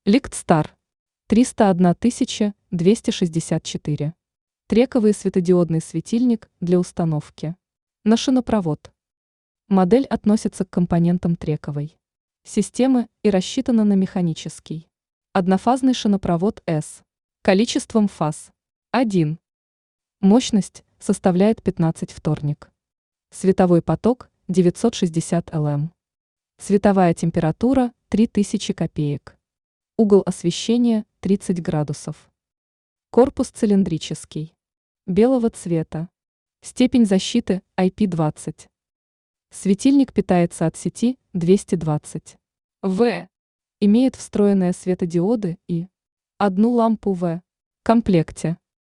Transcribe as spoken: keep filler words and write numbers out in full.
Ликтстар триста одна тысяча двести шестьдесят четыре. Трековый светодиодный светильник для установки на шинопровод. Модель относится к компонентам трековой системы и рассчитана на механический однофазный шинопровод S количеством фаз один. Мощность составляет пятнадцать вторник. Световой поток девятьсот шестьдесят люмен. Световая температура три тысячи копеек. Угол освещения тридцать градусов. Корпус цилиндрический. Белого цвета. Степень защиты ай пи двадцать. Светильник питается от сети двести двадцать вольт. Имеет встроенные светодиоды и одну лампу в комплекте.